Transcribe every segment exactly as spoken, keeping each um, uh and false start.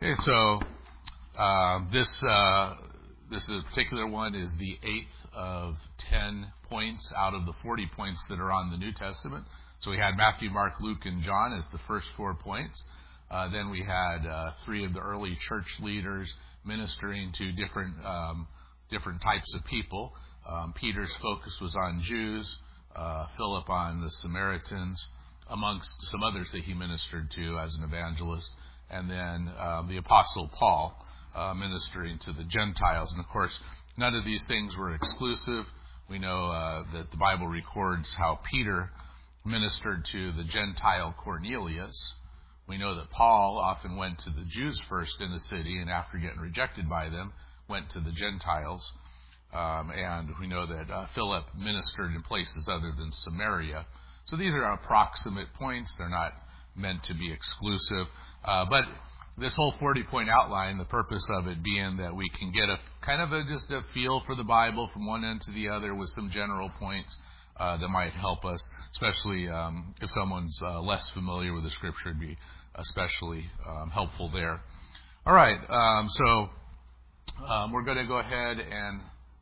Okay, so uh, this uh, this particular one is the eighth of ten points out of the forty points that are on the New Testament. So we had Matthew, Mark, Luke, and John as the first four points. Uh, then we had uh, three of the early church leaders ministering to different um, different types of people. Um, Peter's focus was on Jews, uh, Philip on the Samaritans, amongst some others that he ministered to as an evangelist. And then um, the Apostle Paul uh, ministering to the Gentiles. And of course, none of these things were exclusive. We know uh, that the Bible records how Peter ministered to the Gentile Cornelius. We know that Paul often went to the Jews first in the city, and after getting rejected by them, went to the Gentiles. Um, and we know that uh, Philip ministered in places other than Samaria. So these are approximate points. They're not meant to be exclusive. Uh, but this whole forty-point outline, the purpose of it being that we can get a kind of a, just a feel for the Bible from one end to the other with some general points uh, that might help us, especially um, if someone's uh, less familiar with the Scripture. It'd be especially um, helpful there. All right, um, so um, we're going to go ahead and,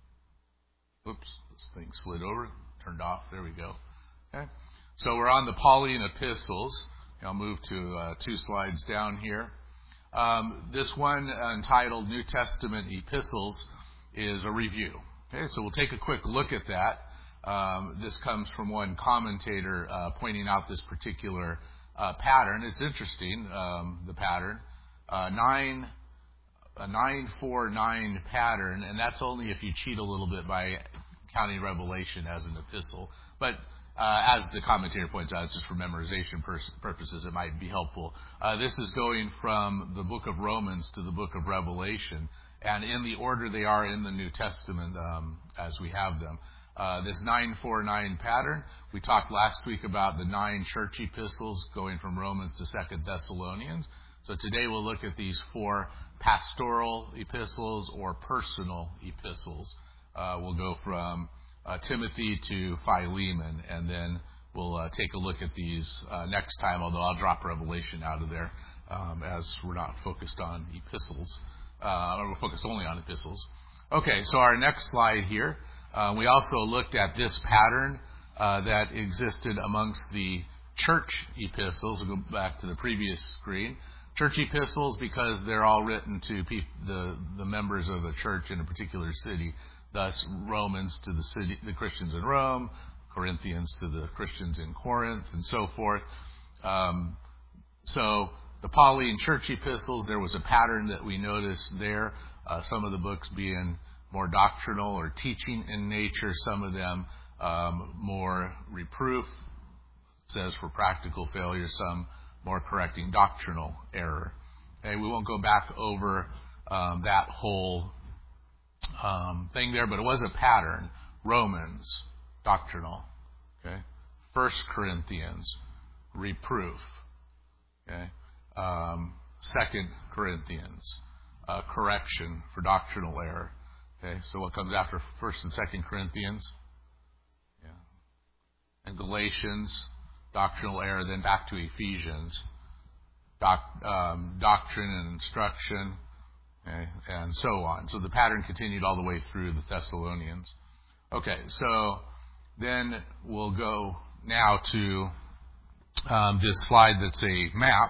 oops, this thing slid over, turned off. There we go. Okay, so we're on the Pauline epistles. I'll move to uh, two slides down here. Um, this one uh, entitled New Testament Epistles is a review. Okay, so we'll take a quick look at that. Um, this comes from one commentator uh, pointing out this particular uh, pattern. It's interesting, um, the pattern. Uh, nine, a nine four nine pattern, and that's only if you cheat a little bit by counting Revelation as an epistle. But Uh, as the commentator points out, it's just for memorization pers- purposes, it might be helpful. Uh, this is going from the book of Romans to the book of Revelation, and in the order they are in the New Testament um, as we have them. Uh, this nine four nine pattern, we talked last week about the nine church epistles going from Romans to Second Thessalonians. So today we'll look at these four pastoral epistles or personal epistles. Uh, we'll go from Uh, Timothy to Philemon, and then we'll uh, take a look at these uh, next time, although I'll drop Revelation out of there um, as we're not focused on epistles. Uh, we're focused only on epistles. Okay, so our next slide here, uh, we also looked at this pattern uh, that existed amongst the church epistles. We'll go back to the previous screen. Church epistles, because they're all written to pe- the, the members of a church in a particular city. Thus, Romans to the city, the Christians in Rome, Corinthians to the Christians in Corinth, and so forth. Um, so, the Pauline church epistles, there was a pattern that we noticed there. Uh, some of the books being more doctrinal or teaching in nature, some of them um, more reproof, says for practical failure, some more correcting doctrinal error. Okay, we won't go back over um, that whole Um, thing there, but it was a pattern. Romans, doctrinal. Okay. First Corinthians, reproof. Okay. Um, Second Corinthians, uh, correction for doctrinal error. Okay. So what comes after First and Second Corinthians? Yeah. And Galatians, doctrinal error. Then back to Ephesians, doc, um, doctrine and instruction. Okay, and so on. So the pattern continued all the way through the Thessalonians. Okay, so then we'll go now to um, this slide that's a map.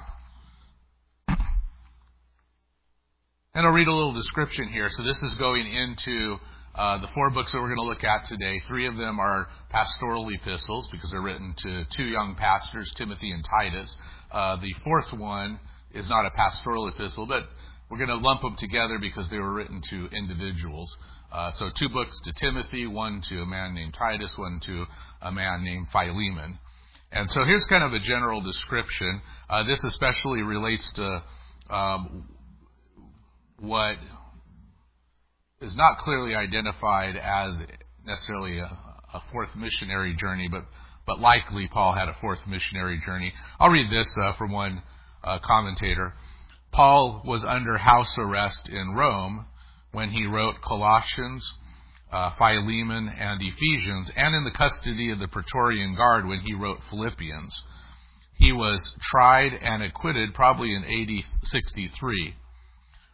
And I'll read a little description here. So this is going into uh, the four books that we're going to look at today. Three of them are pastoral epistles because they're written to two young pastors, Timothy and Titus. Uh, the fourth one is not a pastoral epistle, but we're going to lump them together because they were written to individuals. Uh, so two books to Timothy, one to a man named Titus, one to a man named Philemon. And so here's kind of a general description. Uh, this especially relates to um, what is not clearly identified as necessarily a, a fourth missionary journey, but, but likely Paul had a fourth missionary journey. I'll read this uh, from one uh, commentator. Paul was under house arrest in Rome when he wrote Colossians, uh, Philemon, and Ephesians, and in the custody of the Praetorian Guard when he wrote Philippians. He was tried and acquitted probably in A D sixty-three.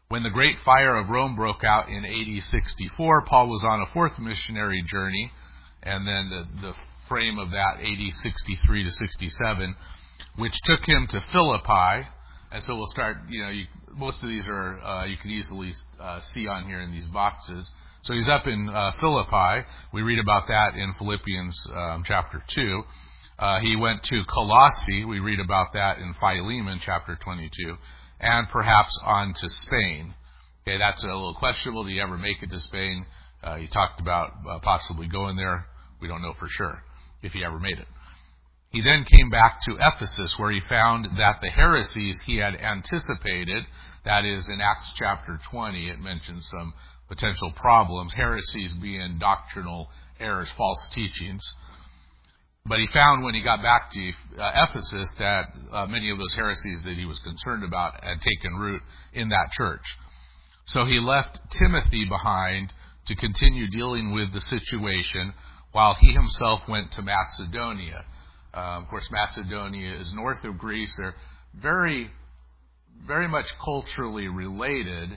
When the Great Fire of Rome broke out in A D sixty-four, Paul was on a fourth missionary journey, and then the, the frame of that, A D sixty-three to sixty-seven, which took him to Philippi. And so we'll start, you know, you, most of these are, uh, you can easily uh, see on here in these boxes. So he's up in uh, Philippi. We read about that in Philippians um, chapter two. Uh, he went to Colossae. We read about that in Philemon chapter twenty-two. And perhaps on to Spain. Okay, that's a little questionable. Did he ever make it to Spain? Uh, he talked about uh, possibly going there. We don't know for sure if he ever made it. He then came back to Ephesus, where he found that the heresies he had anticipated, that is in Acts chapter twenty, it mentions some potential problems, heresies being doctrinal errors, false teachings. But he found when he got back to uh, Ephesus that uh, many of those heresies that he was concerned about had taken root in that church. So he left Timothy behind to continue dealing with the situation while he himself went to Macedonia. Uh, of course, Macedonia is north of Greece. They're very, very much culturally related,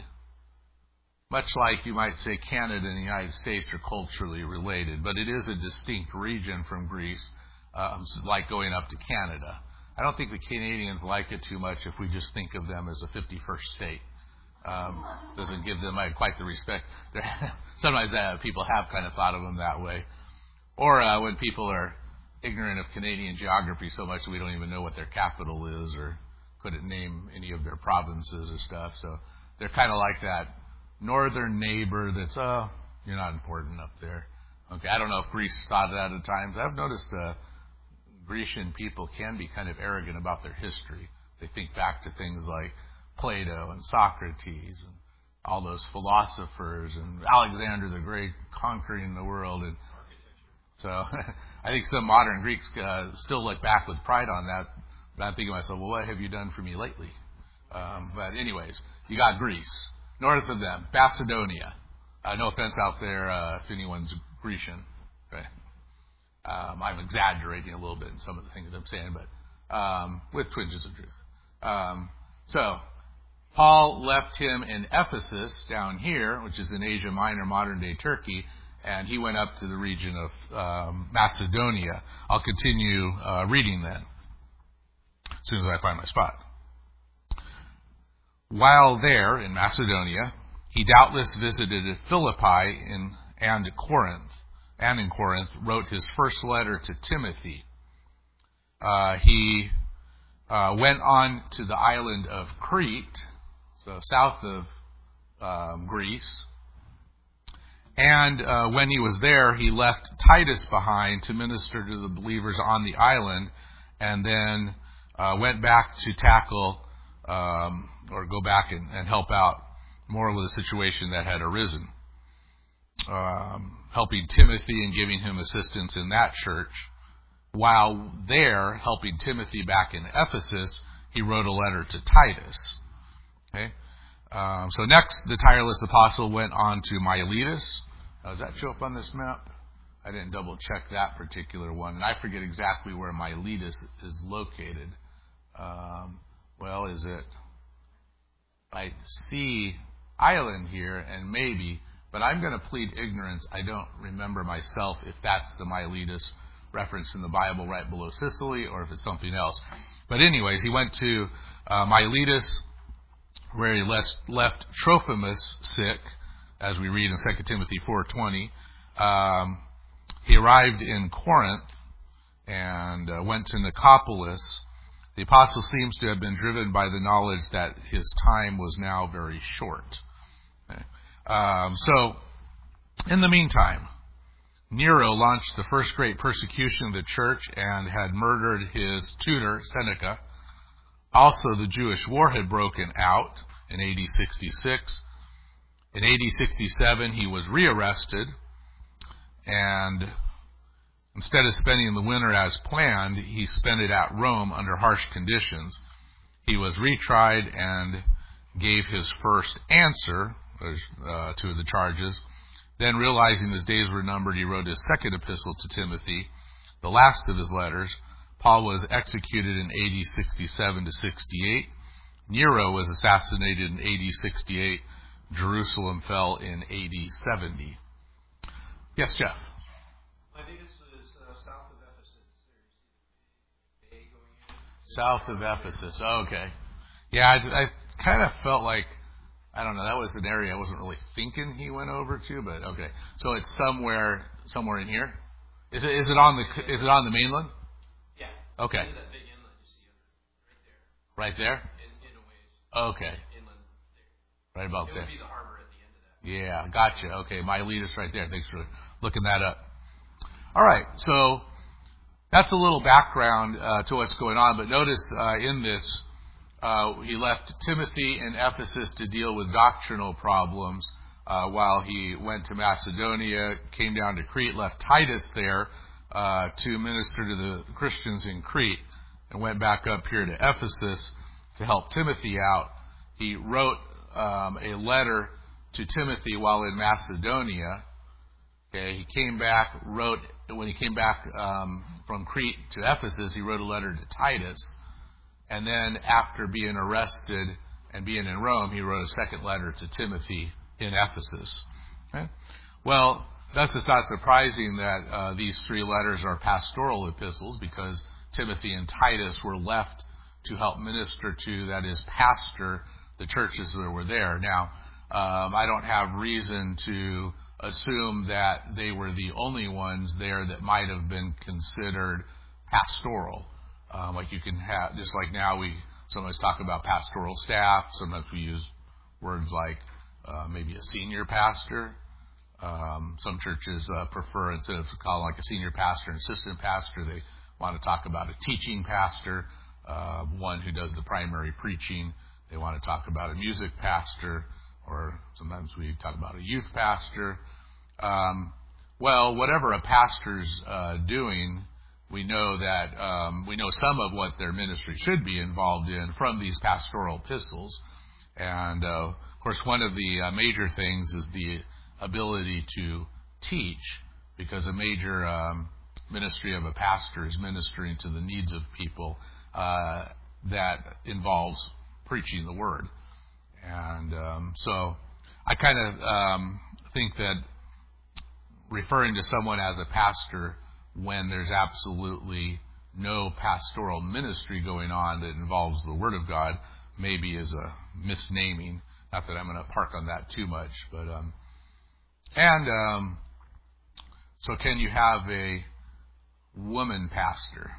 much like you might say Canada and the United States are culturally related. But it is a distinct region from Greece, um, like going up to Canada. I don't think the Canadians like it too much if we just think of them as a fifty-first state. Um, doesn't give them uh, quite the respect. Sometimes uh, people have kind of thought of them that way. Or uh, when people are ignorant of Canadian geography so much that we don't even know what their capital is or couldn't name any of their provinces or stuff. So they're kind of like that northern neighbor that's, oh, you're not important up there. Okay, I don't know if Greece thought that at times. I've noticed uh, Grecian people can be kind of arrogant about their history. They think back to things like Plato and Socrates and all those philosophers and Alexander the Great conquering the world. And so I think some modern Greeks uh, still look back with pride on that. But I'm thinking to myself, well, what have you done for me lately? Um, but anyways, you got Greece. North of them, Macedonia. Uh, no offense out there uh, if anyone's Grecian. Okay. Um, I'm exaggerating a little bit in some of the things I'm saying, but um, with twinges of truth. Um, so Paul left him in Ephesus down here, which is in Asia Minor, modern-day Turkey, and he went up to the region of um, Macedonia. I'll continue uh, reading then, as soon as I find my spot. While there in Macedonia, he doubtless visited Philippi in, and Corinth, and in Corinth wrote his first letter to Timothy. Uh, he uh, went on to the island of Crete, so south of um, Greece. And uh, when he was there, he left Titus behind to minister to the believers on the island, and then uh, went back to tackle um, or go back and, and help out more with the situation that had arisen, um, helping Timothy and giving him assistance in that church. While there, helping Timothy back in Ephesus, he wrote a letter to Titus. Okay. Um, so next, the tireless apostle went on to Miletus. Uh, does that show up on this map? I didn't double check that particular one, and I forget exactly where Miletus is located. Um, well, is it? I see island here, and maybe, but I'm going to plead ignorance. I don't remember myself if that's the Miletus reference in the Bible right below Sicily, or if it's something else. But anyways, he went to uh, Miletus, where he left, left Trophimus sick, as we read in Second Timothy four twenty. Um, he arrived in Corinth and uh, went to Nicopolis. The apostle seems to have been driven by the knowledge that his time was now very short. Okay. Um, so, in the meantime, Nero launched the first great persecution of the church and had murdered his tutor, Seneca. Also, the Jewish war had broken out in A D sixty-six. In A D sixty-seven, he was rearrested, and instead of spending the winter as planned, he spent it at Rome under harsh conditions. He was retried and gave his first answer uh, to the charges. Then, realizing his days were numbered, he wrote his second epistle to Timothy, the last of his letters. Paul was executed in A D sixty-seven to sixty-eight Nero was assassinated in A D sixty-eight. Jerusalem fell in A D seventy. Yes, Jeff? I think this was uh, south of Ephesus. There's a going in. South of Ephesus. Oh, okay. Yeah, I, I kind of felt like, I don't know, that was an area I wasn't really thinking he went over to, but okay. So it's somewhere somewhere in here? Is it is it on the is it on the mainland? Yeah. Okay. That big inlet you see right there. Right there? In, in a ways. Okay. Inland there. Right about it there. It would be the harbor at the end of that. Yeah, gotcha. Okay, Miletus right there. Thanks for looking that up. All right, so that's a little background uh, to what's going on, but notice uh, in this, uh, he left Timothy in Ephesus to deal with doctrinal problems uh, while he went to Macedonia, came down to Crete, left Titus there uh, to minister to the Christians in Crete, and went back up here to Ephesus to help Timothy out. He wrote um, a letter to Timothy while in Macedonia. Okay, he came back, wrote, when he came back um, from Crete to Ephesus, he wrote a letter to Titus. And then after being arrested and being in Rome, he wrote a second letter to Timothy in Ephesus. Okay? Well, thus it's not surprising that uh, these three letters are pastoral epistles, because Timothy and Titus were left to help minister to, that is, pastor the churches that were there. Now, um, I don't have reason to assume that they were the only ones there that might have been considered pastoral. Um, like you can have, just like now we sometimes talk about pastoral staff. Sometimes we use words like uh, maybe a senior pastor. Um, some churches uh, prefer, instead of calling like a senior pastor and assistant pastor, they want to talk about a teaching pastor, uh, one who does the primary preaching. They want to talk about a music pastor, or sometimes we talk about a youth pastor. Um, well, whatever a pastor's uh, doing, we know that um, we know some of what their ministry should be involved in from these pastoral epistles. And, uh, of course, one of the uh, major things is the ability to teach, because a major um, ministry of a pastor is ministering to the needs of people uh, that involves preaching the word. And um, so I kind of um, think that referring to someone as a pastor when there's absolutely no pastoral ministry going on that involves the Word of God maybe is a misnaming. Not that I'm going to park on that too much, but um, and um, so can you have a woman pastor?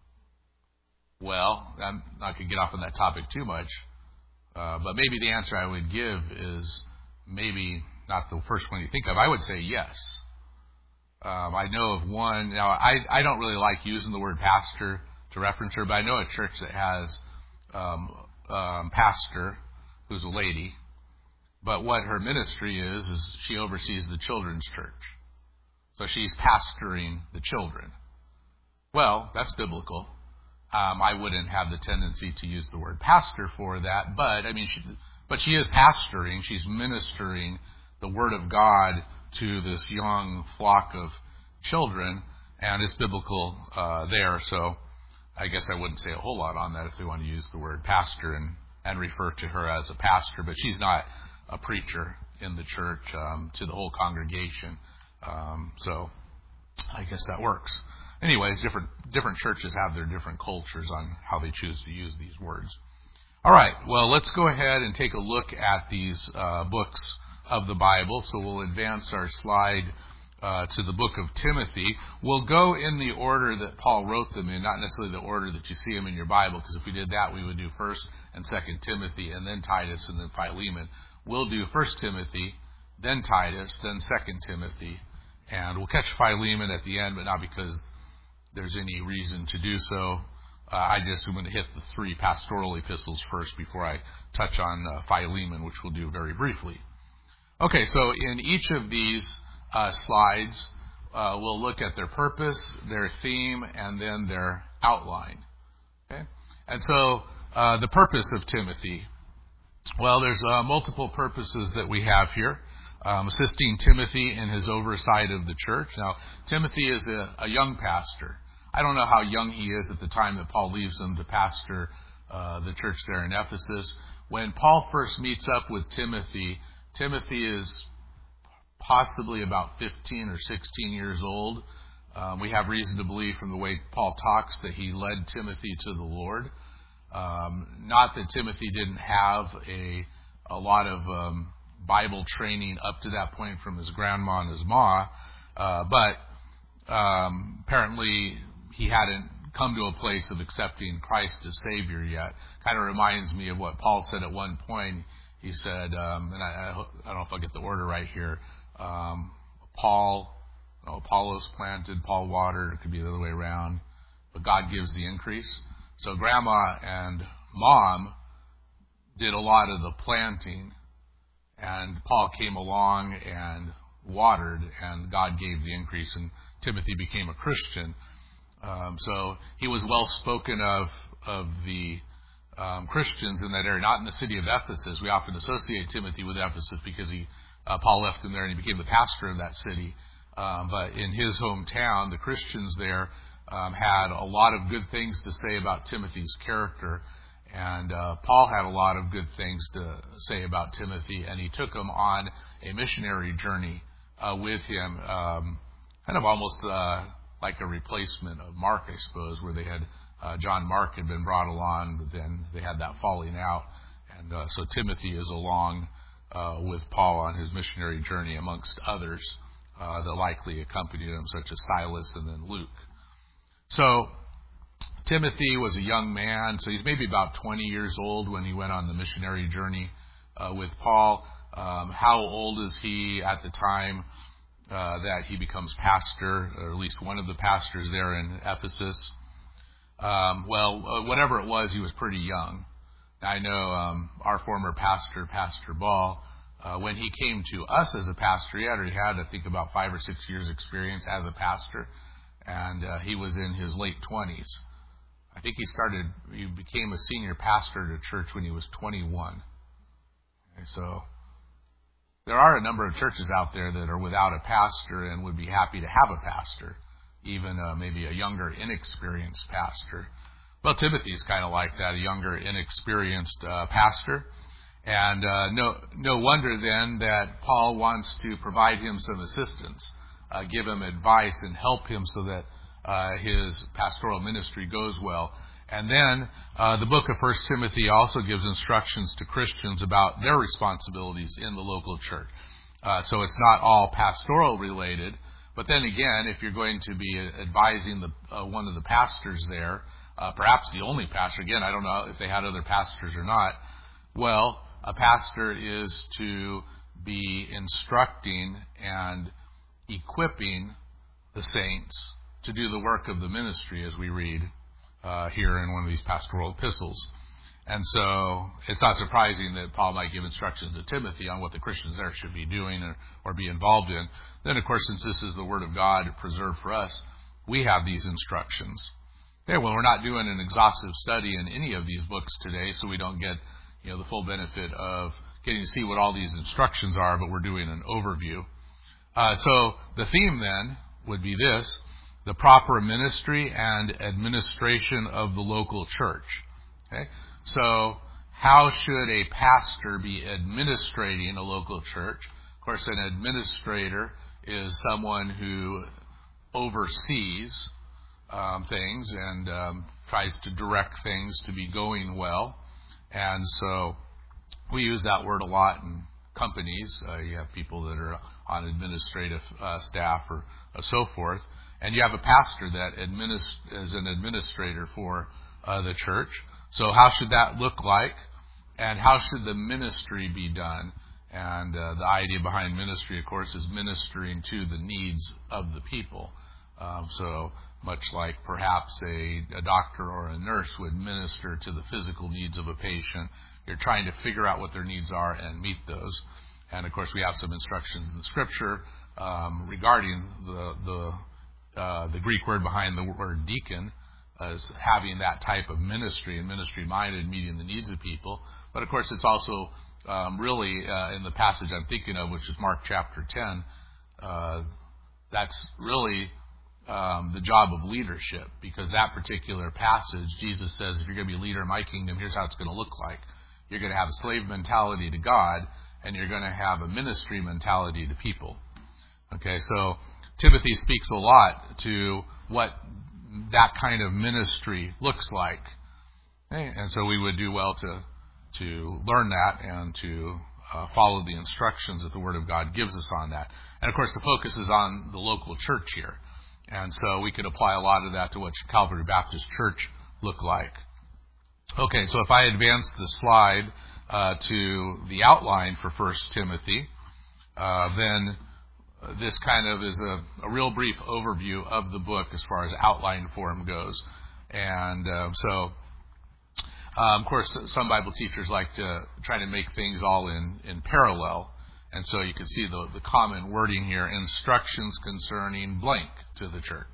Well, I'm not going to get off on that topic too much, uh, but maybe the answer I would give is maybe not the first one you think of. I would say yes. Um, I know of one. Now, I, I don't really like using the word pastor to reference her, but I know a church that has um, um, pastor who's a lady. But what her ministry is, is she oversees the children's church. So she's pastoring the children. Well, that's biblical. Um, I wouldn't have the tendency to use the word pastor for that, but I mean, she, but she is pastoring. She's ministering the Word of God to this young flock of children, and it's biblical uh, there. So I guess I wouldn't say a whole lot on that if they want to use the word pastor and, and refer to her as a pastor, but she's not a preacher in the church um, to the whole congregation. Um, so I guess that works. Anyways, different different churches have their different cultures on how they choose to use these words. All right, well, let's go ahead and take a look at these uh, books of the Bible. So we'll advance our slide uh, to the book of Timothy. We'll go in the order that Paul wrote them in, not necessarily the order that you see them in your Bible, because if we did that, we would do First and Second Timothy, and then Titus, and then Philemon. We'll do First Timothy, then Titus, then Second Timothy, and we'll catch Philemon at the end, but not because there's any reason to do so. Uh, I just am going to hit the three pastoral epistles first before I touch on uh, Philemon, which we'll do very briefly. Okay, so in each of these uh, slides, uh, we'll look at their purpose, their theme, and then their outline. Okay, and so uh, the purpose of Timothy. Well, there's uh, multiple purposes that we have here. Um, assisting Timothy in his oversight of the church. Now, Timothy is a, a young pastor. I don't know how young he is at the time that Paul leaves him to pastor uh, the church there in Ephesus. When Paul first meets up with Timothy, Timothy is possibly about fifteen or sixteen years old. Um, we have reason to believe from the way Paul talks that he led Timothy to the Lord. Um, not that Timothy didn't have a a lot of um, Bible training up to that point from his grandma and his ma, uh, but um, apparently he hadn't come to a place of accepting Christ as Savior yet. Kind of reminds me of what Paul said at one point. He said, um, and I, I don't know if I'll get the order right here, um, Paul, no, Apollos planted, Paul watered, it could be the other way around, but God gives the increase. So Grandma and Mom did a lot of the planting, and Paul came along and watered, and God gave the increase, and Timothy became a Christian. Um, so he was well spoken of of the um, Christians in that area, not in the city of Ephesus. We often associate Timothy with Ephesus because he uh, Paul left him there and he became the pastor of that city. Um, but in his hometown, the Christians there um, had a lot of good things to say about Timothy's character. And uh, Paul had a lot of good things to say about Timothy, and he took him on a missionary journey uh, with him, um, kind of almost uh, like a replacement of Mark, I suppose, where they had uh, John Mark had been brought along, but then they had that falling out. And uh, so Timothy is along uh, with Paul on his missionary journey, amongst others uh, that likely accompanied him, such as Silas and then Luke. So Timothy was a young man, so he's maybe about twenty years old when he went on the missionary journey uh, with Paul. Um, how old is he at the time uh, that he becomes pastor, or at least one of the pastors there in Ephesus? Um, well, uh, whatever it was, he was pretty young. I know um, our former pastor, Pastor Ball, uh, when he came to us as a pastor, he already had, I think, about five or six years experience as a pastor, and uh, he was in his late twenties. I think he started, he became a senior pastor at a church when he was twenty-one. Okay, so there are a number of churches out there that are without a pastor and would be happy to have a pastor, even uh, maybe a younger, inexperienced pastor. Well, Timothy is kind of like that, a younger, inexperienced uh, pastor. And uh, no no wonder then that Paul wants to provide him some assistance, uh, give him advice and help him so that uh, his pastoral ministry goes well. And then uh, the book of First Timothy also gives instructions to Christians about their responsibilities in the local church. Uh, so it's not all pastoral related, but then again, if you're going to be advising the uh, one of the pastors there, Uh, perhaps the only pastor, again, I don't know if they had other pastors or not. Well, a pastor is to be instructing and equipping the saints to do the work of the ministry, as we read uh, here in one of these pastoral epistles. And so it's not surprising that Paul might give instructions to Timothy on what the Christians there should be doing or, or be involved in. Then, of course, since this is the Word of God preserved for us, we have these instructions. Okay, well, we're not doing an exhaustive study in any of these books today, so we don't get, you know, the full benefit of getting to see what all these instructions are, but we're doing an overview. Uh, so the theme then would be this: the proper ministry and administration of the local church. Okay, so how should a pastor be administrating a local church? Of course, an administrator is someone who oversees Um, things and um, tries to direct things to be going well. And so we use that word a lot in companies. Uh, you have people that are on administrative uh, staff or uh, so forth. And you have a pastor that administ- is an administrator for uh, the church. So how should that look like? And how should the ministry be done? And uh, the idea behind ministry, of course, is ministering to the needs of the people. Um, so much like perhaps a, a doctor or a nurse would minister to the physical needs of a patient. You're trying to figure out what their needs are and meet those. And, of course, we have some instructions in the Scripture um, regarding the the, uh, the Greek word behind the word deacon as having that type of ministry and ministry-minded, meeting the needs of people. But, of course, it's also um, really uh, in the passage I'm thinking of, which is Mark chapter ten, uh, that's really um, the job of leadership, because that particular passage, Jesus says, if you're going to be a leader in my kingdom, here's how it's going to look like. You're going to have a slave mentality to God, and you're going to have a ministry mentality to people. Okay, so Timothy speaks a lot to what that kind of ministry looks like. Okay? And so we would do well to to learn that and to uh, follow the instructions that the Word of God gives us on that. And of course, the focus is on the local church here. And so we could apply a lot of that to what Calvary Baptist Church looked like. Okay, so if I advance the slide uh, to the outline for First Timothy, uh, then this kind of is a, a real brief overview of the book as far as outline form goes. And uh, so, um, of course, some Bible teachers like to try to make things all in, in parallel. And so you can see the, the common wording here, instructions concerning blank to the church.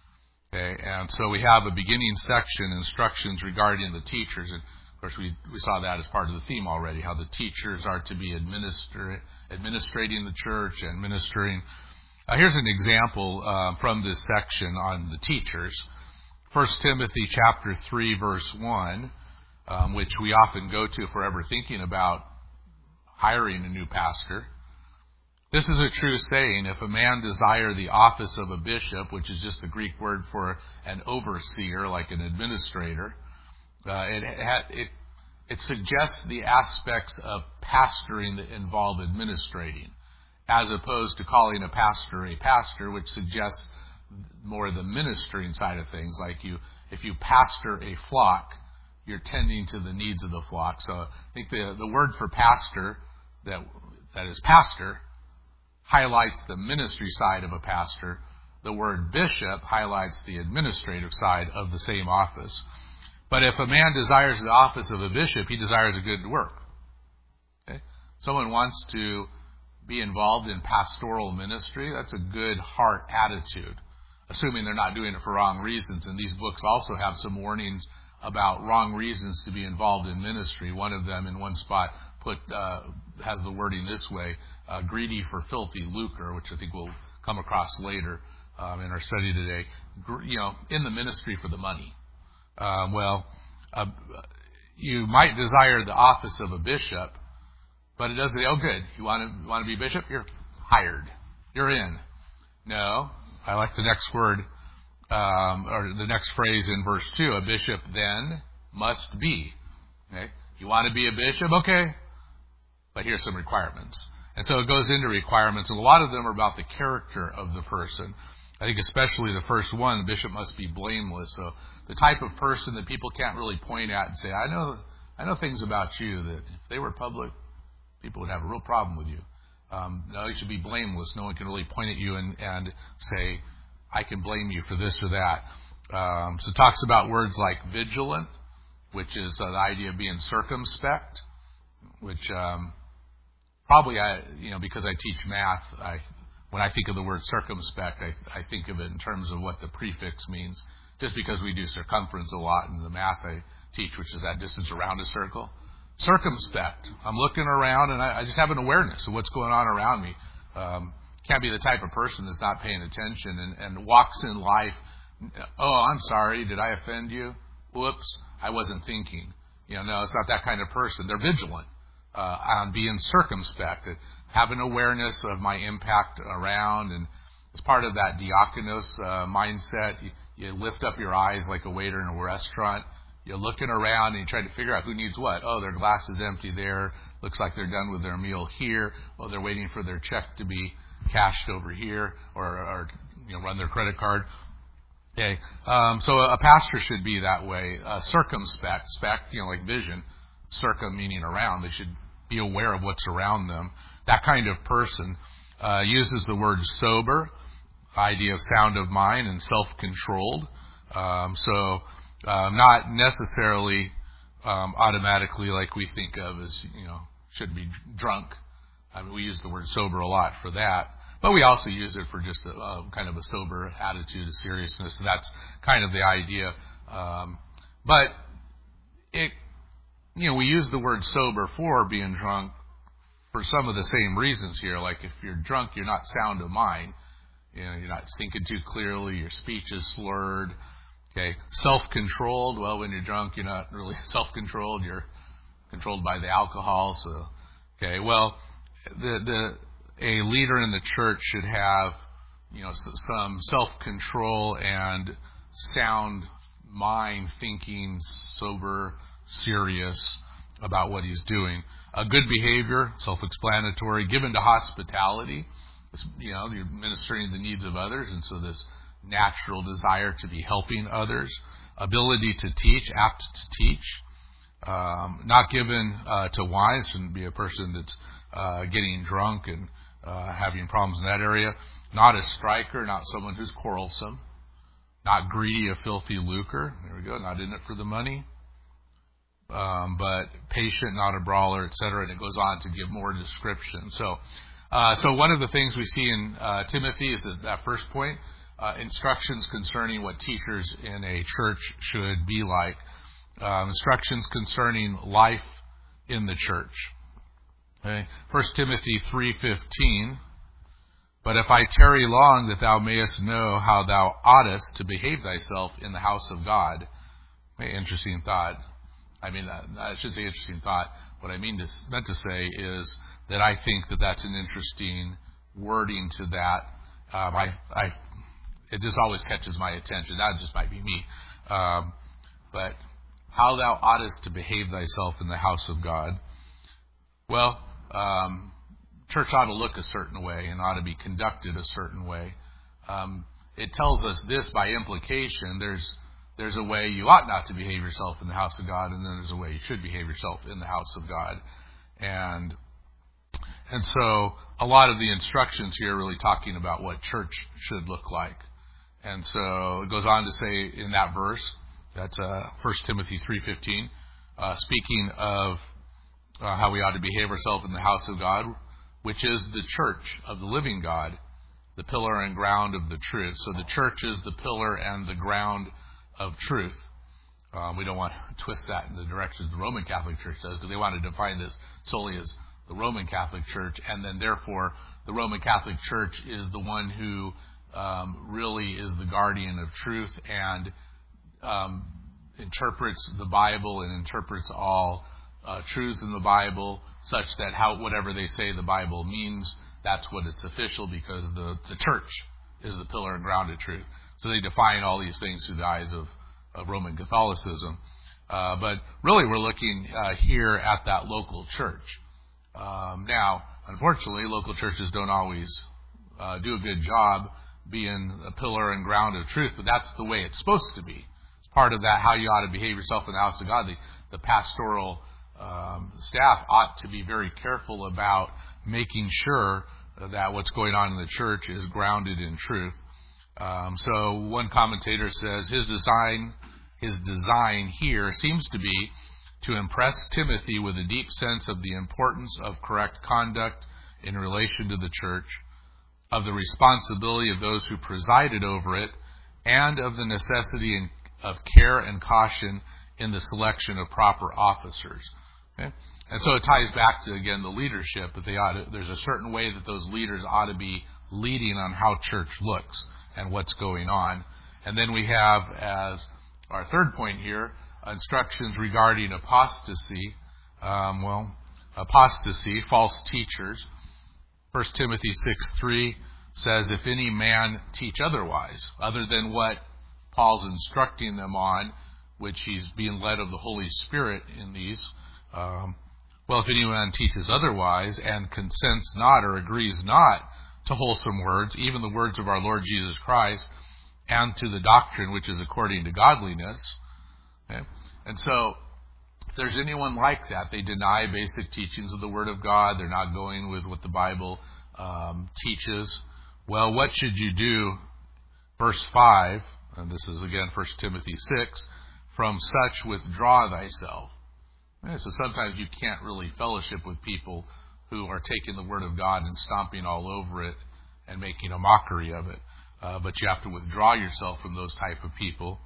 Okay, and so we have a beginning section, instructions regarding the teachers. And of course, we, we saw that as part of the theme already, how the teachers are to be administer, administrating the church and ministering. Uh, here's an example uh, from this section on the teachers. First Timothy chapter three, verse one, um, which we often go to if we're ever thinking about hiring a new pastor. This is a true saying. If a man desire the office of a bishop, which is just the Greek word for an overseer, like an administrator, uh, it, it it suggests the aspects of pastoring that involve administrating, as opposed to calling a pastor a pastor, which suggests more the ministering side of things. Like you, if you pastor a flock, you're tending to the needs of the flock. So I think the the word for pastor, that that is pastor, highlights the ministry side of a pastor. The word bishop highlights the administrative side of the same office. But if a man desires the office of a bishop, he desires a good work. Okay? Someone wants to be involved in pastoral ministry, that's a good heart attitude, assuming they're not doing it for wrong reasons. And these books also have some warnings about wrong reasons to be involved in ministry. One of them in one spot put uh, has the wording this way, uh, greedy for filthy lucre, which I think we'll come across later um, in our study today. Gr- you know, in the ministry for the money. Uh, well, uh, you might desire the office of a bishop, but it doesn't say, oh good, you want to, you want to be bishop? You're hired. You're in. No, I like the next word, um, or the next phrase in verse two, a bishop then must be. Okay? You want to be a bishop? Okay. But here's some requirements. And so it goes into requirements, and a lot of them are about the character of the person. I think especially the first one, the bishop must be blameless. So the type of person that people can't really point at and say, I know I know things about you that if they were public, people would have a real problem with you. Um, no, you should be blameless. No one can really point at you and, and say, I can blame you for this or that. Um, so it talks about words like vigilant, which is uh, the idea of being circumspect, which um, probably, I, you know, because I teach math, I, when I think of the word circumspect, I, I think of it in terms of what the prefix means, just because we do circumference a lot in the math I teach, which is that distance around a circle. Circumspect. I'm looking around and I, I just have an awareness of what's going on around me. Um, can't be the type of person that's not paying attention and, and walks in life. Oh, I'm sorry. Did I offend you? Whoops. I wasn't thinking. You know, no, it's not that kind of person. They're vigilant uh, on being circumspect, have an awareness of my impact around, and as part of that diakonos uh, mindset, you, you lift up your eyes like a waiter in a restaurant. You're looking around and you try to figure out who needs what. Oh, their glass is empty there. Looks like they're done with their meal here. Oh, they're waiting for their check to be cashed over here, or, or you know, run their credit card. Okay, um, so a pastor should be that way, uh, circumspect, spect, you know, like vision, circum meaning around. They should be aware of what's around them. That kind of person uh, uses the word sober, idea of sound of mind, and self-controlled. Um, so uh, not necessarily um, automatically like we think of as, you know, should be drunk. I mean, we use the word sober a lot for that. But we also use it for just a, uh, kind of a sober attitude of seriousness. And that's kind of the idea. Um, but it, you know, we use the word sober for being drunk for some of the same reasons here. Like if you're drunk, you're not sound of mind. You know, you're not thinking too clearly. Your speech is slurred. Okay, self-controlled. Well, when you're drunk, you're not really self-controlled. You're controlled by the alcohol. So, okay, well, the the a leader in the church should have, you know, some self-control and sound mind, thinking, sober, serious about what he's doing. A good behavior, self-explanatory, given to hospitality. You know, you're ministering the needs of others, and so this natural desire to be helping others. Ability to teach, apt to teach. Um, not given uh, to wine, shouldn't be a person that's uh, getting drunk and uh, having problems in that area. Not a striker, not someone who's quarrelsome. Not greedy, a filthy lucre. There we go, not in it for the money. Um, but patient, not a brawler, et cetera. And it goes on to give more description. So, uh, so one of the things we see in uh, Timothy is that, that first point, uh, instructions concerning what teachers in a church should be like. Uh, instructions concerning life in the church. Okay. First Timothy three fifteen. But if I tarry long, that thou mayest know how thou oughtest to behave thyself in the house of God. Okay, interesting thought. I mean, I should say interesting thought. What I mean to, meant to say is that I think that that's an interesting wording to that. Um, I, I, it just always catches my attention. That just might be me. Um, but how thou oughtest to behave thyself in the house of God. Well, um, church ought to look a certain way and ought to be conducted a certain way. Um, it tells us this by implication. There's there's a way you ought not to behave yourself in the house of God, and then there's a way you should behave yourself in the house of God. And and so a lot of the instructions here are really talking about what church should look like. And so it goes on to say in that verse, that's uh, First Timothy three fifteen, uh, speaking of uh, how we ought to behave ourselves in the house of God, which is the church of the living God, the pillar and ground of the truth. So the church is the pillar and the ground of truth. Um, we don't want to twist that in the direction the Roman Catholic Church does, because they want to define this solely as the Roman Catholic Church, and then therefore the Roman Catholic Church is the one who um, really is the guardian of truth and um, interprets the Bible and interprets all uh, truths in the Bible, such that how whatever they say the Bible means, that's what it's official, because the, the church is the pillar and ground of truth. So they define all these things through the eyes of, of Roman Catholicism. Uh, but really we're looking uh, here at that local church. Um, now, unfortunately, local churches don't always uh, do a good job being a pillar and ground of truth, but that's the way it's supposed to be. It's part of that, how you ought to behave yourself in the house of God. The, the pastoral Um, staff ought to be very careful about making sure that what's going on in the church is grounded in truth. Um, so one commentator says his design, his design here seems to be to impress Timothy with a deep sense of the importance of correct conduct in relation to the church, of the responsibility of those who presided over it, and of the necessity of care and caution in the selection of proper officers. Okay? And so it ties back to, again, the leadership, that they ought to, there's a certain way that those leaders ought to be leading on how church looks and what's going on. And then we have, as our third point here, instructions regarding apostasy. Um, well, apostasy, false teachers. First Timothy six three says, if any man teach otherwise, other than what Paul's instructing them on, which he's being led of the Holy Spirit in these, Um, well, if anyone teaches otherwise and consents not or agrees not to wholesome words, even the words of our Lord Jesus Christ, and to the doctrine which is according to godliness. Okay? And so, if there's anyone like that, they deny basic teachings of the Word of God, they're not going with what the Bible um, teaches. Well, what should you do? Verse five, and this is again First Timothy six, from such withdraw thyself. So sometimes you can't really fellowship with people who are taking the Word of God and stomping all over it and making a mockery of it. Uh, but you have to withdraw yourself from those type of people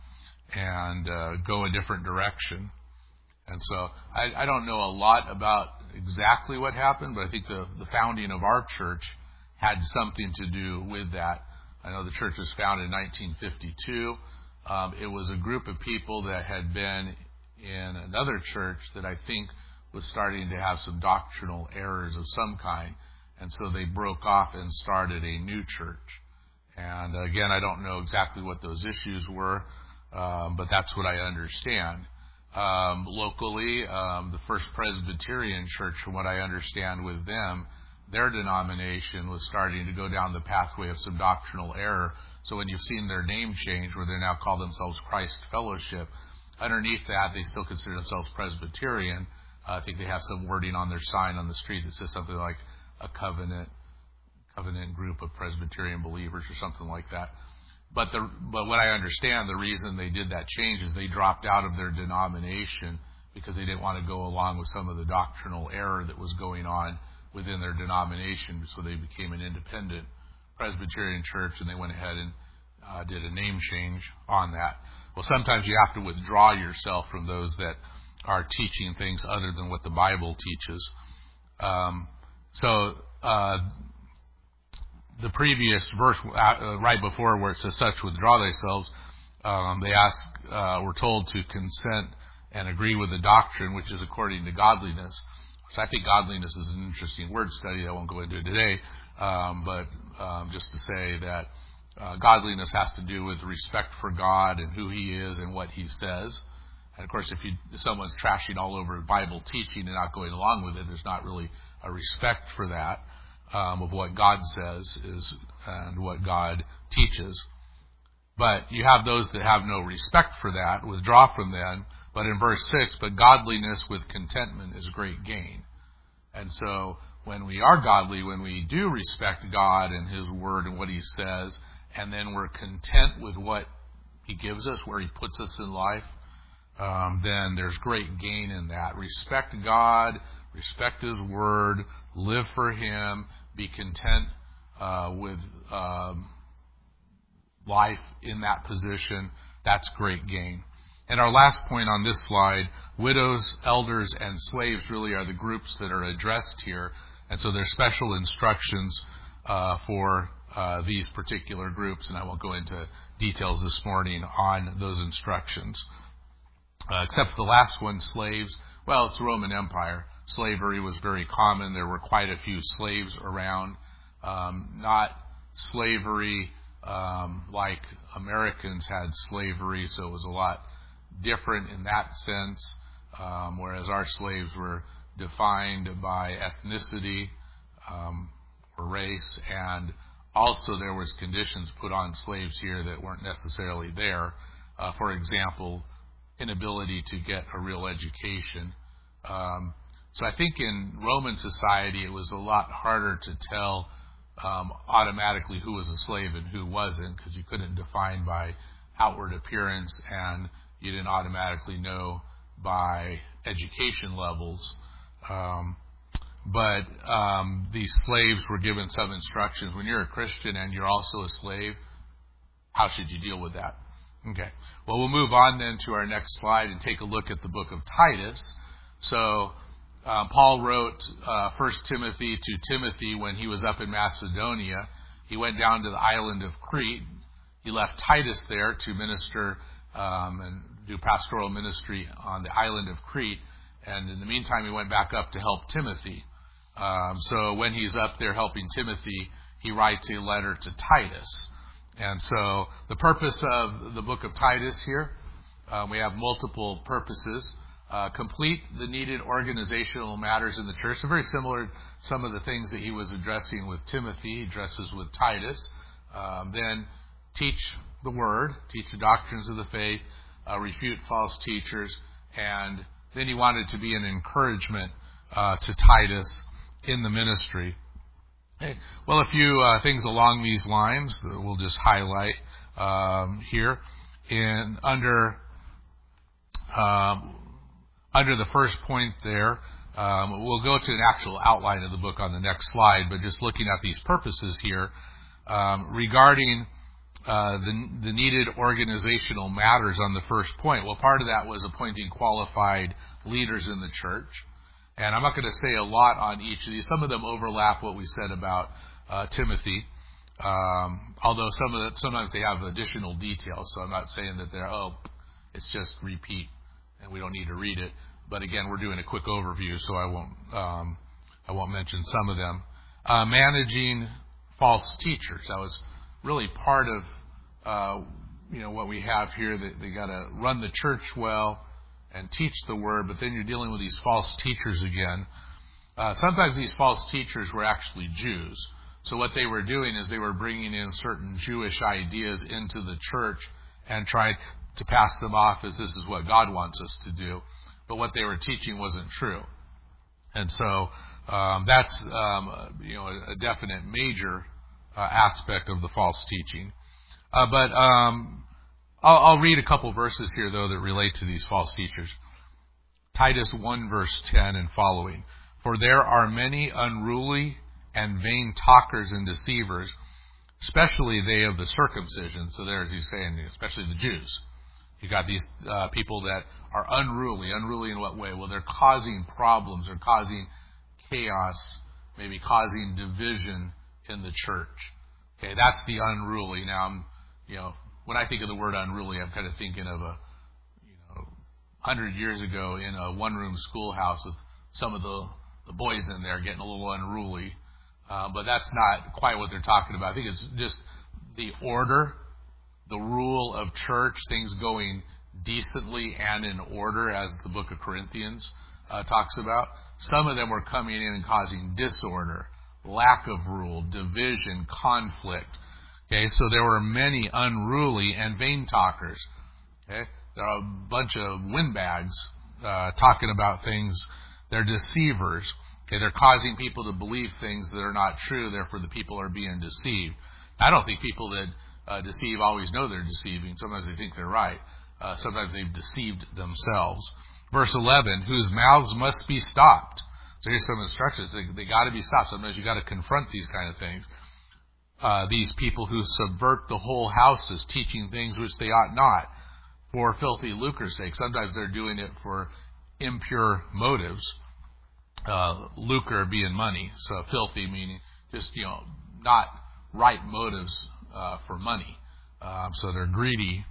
and uh, go a different direction. And so I, I don't know a lot about exactly what happened, but I think the, the founding of our church had something to do with that. I know the church was founded in nineteen fifty-two. Um, it was a group of people that had been in another church that I think was starting to have some doctrinal errors of some kind. And so they broke off and started a new church. And again, I don't know exactly what those issues were, um, but that's what I understand. Um, locally, um, the First Presbyterian Church, from what I understand with them, their denomination was starting to go down the pathway of some doctrinal error. So when you've seen their name change, where they now call themselves Christ Fellowship, underneath that, they still consider themselves Presbyterian. Uh, I think they have some wording on their sign on the street that says something like a covenant, covenant group of Presbyterian believers or something like that. But the, but what I understand, the reason they did that change is they dropped out of their denomination because they didn't want to go along with some of the doctrinal error that was going on within their denomination. So they became an independent Presbyterian church, and they went ahead and uh, did a name change on that. Well, sometimes you have to withdraw yourself from those that are teaching things other than what the Bible teaches. Um, so uh, the previous verse uh, right before, where it says, "Such withdraw thyself," um, they ask, uh, we're told to consent and agree with the doctrine, which is according to godliness. So I think godliness is an interesting word study. I won't go into it today, um, but um, just to say that uh, godliness has to do with respect for God and who He is and what He says. And of course, if, you, if someone's trashing all over Bible teaching and not going along with it, there's not really a respect for that, um, of what God says is and what God teaches. But you have those that have no respect for that, withdraw from them. But in verse six, "But godliness with contentment is great gain." And so when we are godly, when we do respect God and His Word and what He says, and then we're content with what He gives us, where He puts us in life, um, then there's great gain in that. Respect God, respect His Word, live for Him, be content uh, with um, life in that position. That's great gain. And our last point on this slide, widows, elders, and slaves really are the groups that are addressed here. And so there's special instructions uh, for uh, these particular groups, and I won't go into details this morning on those instructions. Uh, except for the last one, slaves. Well, it's the Roman Empire. Slavery was very common. There were quite a few slaves around. Um, not slavery um, like Americans had slavery, so it was a lot different in that sense, um, whereas our slaves were defined by ethnicity um, or race, and also there was conditions put on slaves here that weren't necessarily there. Uh, for example, inability to get a real education. Um, so I think in Roman society it was a lot harder to tell um, automatically who was a slave and who wasn't, because you couldn't define by outward appearance, and you didn't automatically know by education levels. Um, but um, these slaves were given some instructions. When you're a Christian and you're also a slave, how should you deal with that? Okay. Well, we'll move on then to our next slide and take a look at the book of Titus. So uh, Paul wrote uh, First Timothy to Timothy when he was up in Macedonia. He went down to the island of Crete. He left Titus there to minister um, and do pastoral ministry on the island of Crete. And in the meantime, he went back up to help Timothy. Um, so when he's up there helping Timothy, he writes a letter to Titus. And so the purpose of the book of Titus here, um, we have multiple purposes. Uh, complete the needed organizational matters in the church. So very similar to some of the things that he was addressing with Timothy, he addresses with Titus. Um, then teach the word, teach the doctrines of the faith, uh, refute false teachers, and then he wanted to be an encouragement uh, to Titus in the ministry. Okay. Well, a few uh, things along these lines that we'll just highlight um, here. In under um, under the first point there, um, we'll go to an actual outline of the book on the next slide, but just looking at these purposes here um, regarding Uh, the, the needed organizational matters on the first point. Well, part of that was appointing qualified leaders in the church. And I'm not going to say a lot on each of these. Some of them overlap what we said about uh, Timothy. Um, although some of the, sometimes they have additional details, so I'm not saying that they're, oh, it's just repeat and we don't need to read it. But again, we're doing a quick overview, so I won't um, I won't mention some of them. Uh, managing false teachers. That was really part of uh, you know what we have here. That they, they got to run the church well and teach the word, but then you're dealing with these false teachers again. Uh, sometimes these false teachers were actually Jews. So what they were doing is they were bringing in certain Jewish ideas into the church and tried to pass them off as this is what God wants us to do. But what they were teaching wasn't true. And so um, that's um, you know a, a definite major uh, aspect of the false teaching. Uh, but um, I'll, I'll read a couple verses here, though, that relate to these false teachers. Titus one, verse ten and following. For there are many unruly and vain talkers and deceivers, especially they of the circumcision. So there's he's saying, especially the Jews. You got these uh, people that are unruly. Unruly in what way? Well, they're causing problems. They're causing chaos, maybe causing division in the church. Okay, that's the unruly. Now, I'm, you know, when I think of the word unruly, I'm kind of thinking of a, you know, hundred years ago in a one-room schoolhouse with some of the, the boys in there getting a little unruly. Uh, but that's not quite what they're talking about. I think it's just the order, the rule of church, things going decently and in order, as the book of Corinthians uh, talks about. Some of them were coming in and causing disorder, lack of rule, division, conflict. Okay, so there were many unruly and vain talkers. Okay, there are a bunch of windbags uh, talking about things. They're deceivers. Okay, they're causing people to believe things that are not true, therefore the people are being deceived. I don't think people that uh, deceive always know they're deceiving. Sometimes they think they're right. Uh, sometimes they've deceived themselves. Verse eleven, whose mouths must be stopped. So here's some instructions. They, they got to be stopped. Sometimes you got to confront these kind of things. Uh, these people who subvert the whole houses, teaching things which they ought not, for filthy lucre's sake. Sometimes they're doing it for impure motives. Uh, lucre being money, so filthy meaning just, you know, not right motives uh, for money. Uh, so they're greedy.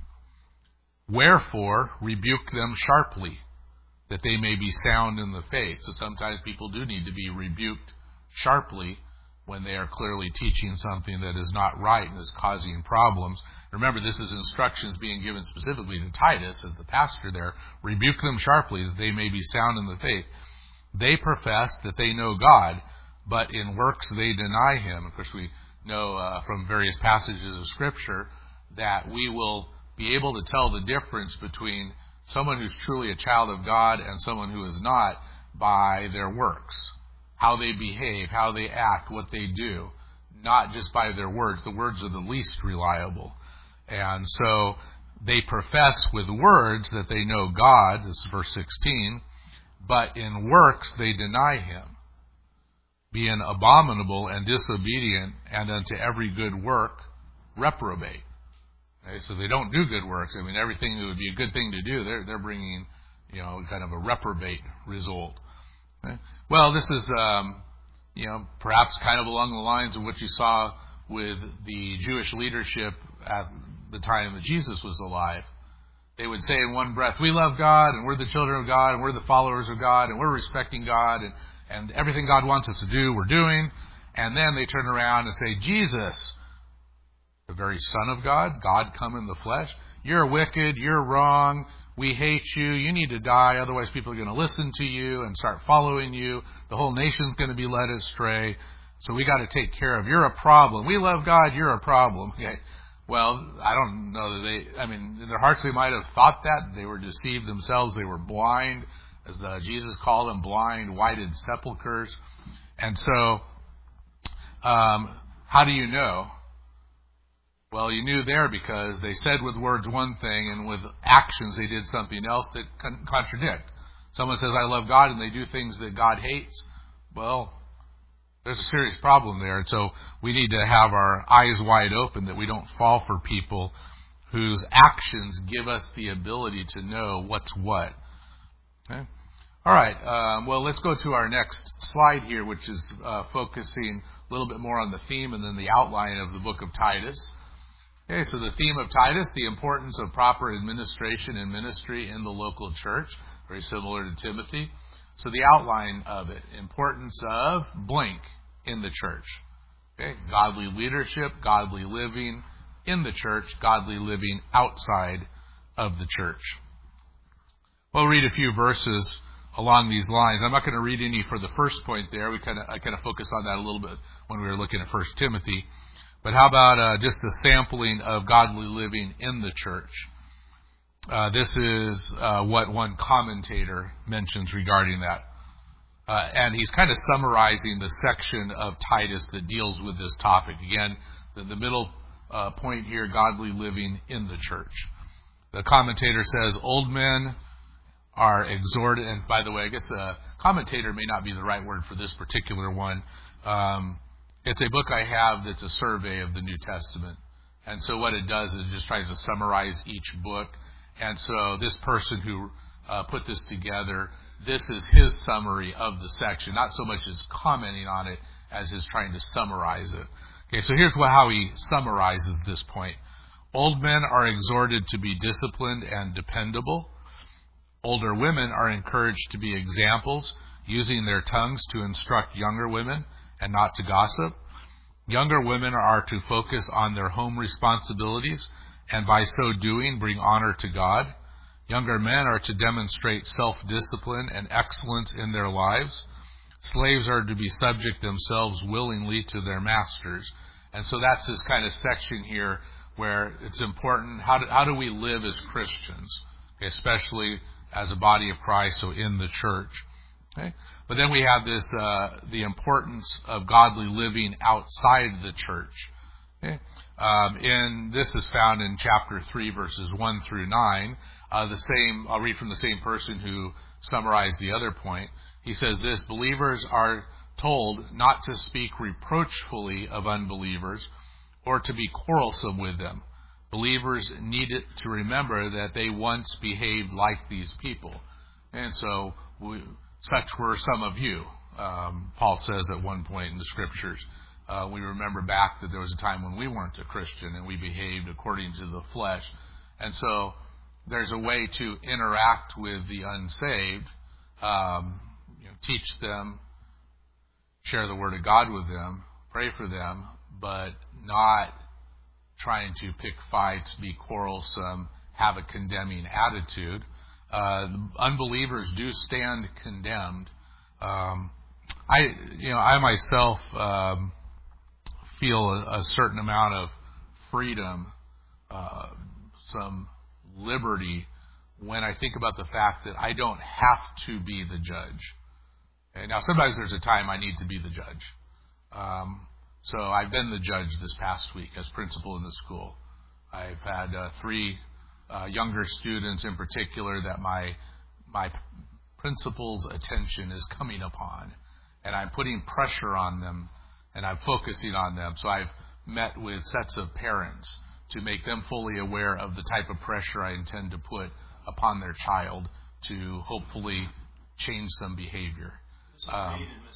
Wherefore, rebuke them sharply, that they may be sound in the faith. So sometimes people do need to be rebuked sharply when they are clearly teaching something that is not right and is causing problems. Remember, this is instructions being given specifically to Titus as the pastor there. Rebuke them sharply, that they may be sound in the faith. They profess that they know God, but in works they deny Him. Of course, we know uh, from various passages of Scripture that we will be able to tell the difference between someone who's truly a child of God and someone who is not by their works, how they behave, how they act, what they do, not just by their words. The words are the least reliable. And so they profess with words that they know God, this is verse sixteen, but in works they deny Him, being abominable and disobedient, and unto every good work reprobate. Okay, so they don't do good works. I mean, everything that would be a good thing to do, they're they're bringing, you know, kind of a reprobate result. Okay? Well, this is, um, you know, perhaps kind of along the lines of what you saw with the Jewish leadership at the time that Jesus was alive. They would say in one breath, we love God, and we're the children of God, and we're the followers of God, and we're respecting God, and, and everything God wants us to do, we're doing. And then they turn around and say, Jesus, the very Son of God, God come in the flesh, you're wicked, you're wrong, we hate you, you need to die, otherwise people are going to listen to you and start following you, the whole nation's going to be led astray, so we got to take care of, you're a problem, we love God, you're a problem. Okay. Well, I don't know that they, I mean, in their hearts they might have thought that. They were deceived themselves. They were blind, as uh, Jesus called them, blind, whited sepulchres. And so, um, how do you know? Well, you knew there because they said with words one thing and with actions they did something else that con- contradict. Someone says, I love God, and they do things that God hates. Well, there's a serious problem there. And so we need to have our eyes wide open that we don't fall for people whose actions give us the ability to know what's what. Okay? All right. Um, well, let's go to our next slide here, which is uh, focusing a little bit more on the theme and then the outline of the book of Titus. Okay, so the theme of Titus, the importance of proper administration and ministry in the local church, very similar to Timothy. So the outline of it, importance of blank in the church. Okay, godly leadership, godly living in the church, godly living outside of the church. We'll read a few verses along these lines. I'm not going to read any for the first point there. We kind of I kind of focused on that a little bit when we were looking at First Timothy. But how about uh, just a sampling of godly living in the church? Uh, this is uh, what one commentator mentions regarding that. Uh, and he's kind of summarizing the section of Titus that deals with this topic. Again, the, the middle uh, point here, godly living in the church. The commentator says, old men are exhorted, and by the way, I guess a commentator may not be the right word for this particular one. Um, it's a book I have that's a survey of the New Testament. And so what it does is it just tries to summarize each book. And so this person who uh, put this together, this is his summary of the section, not so much as commenting on it as is trying to summarize it. Okay, so here's what, how he summarizes this point. Old men are exhorted to be disciplined and dependable. Older women are encouraged to be examples, using their tongues to instruct younger women and not to gossip. Younger women are to focus on their home responsibilities and by so doing bring honor to God. Younger men are to demonstrate self-discipline and excellence in their lives. Slaves are to be subject themselves willingly to their masters. And so that's this kind of section here where it's important, how do, how do we live as Christians, okay, especially as a body of Christ, so in the church. Okay? But then we have this, uh, the importance of godly living outside the church. Okay? Um, and this is found in chapter three, verses one through nine. Uh, the same, I'll read from the same person who summarized the other point. He says this, believers are told not to speak reproachfully of unbelievers or to be quarrelsome with them. Believers need to remember that they once behaved like these people. And so we, such were some of you, um, Paul says at one point in the scriptures. Uh, we remember back that there was a time when we weren't a Christian and we behaved according to the flesh. And so there's a way to interact with the unsaved, um, you know, teach them, share the word of God with them, pray for them, but not trying to pick fights, be quarrelsome, have a condemning attitude. Uh, unbelievers do stand condemned. Um, I, you know, I myself um, feel a, a certain amount of freedom, uh, some liberty when I think about the fact that I don't have to be the judge. And now, sometimes there's a time I need to be the judge. Um, So I've been the judge this past week as principal in the school. I've had uh, three uh, younger students in particular that my my principal's attention is coming upon. And I'm putting pressure on them and I'm focusing on them. So I've met with sets of parents to make them fully aware of the type of pressure I intend to put upon their child to hopefully change some behavior. Um,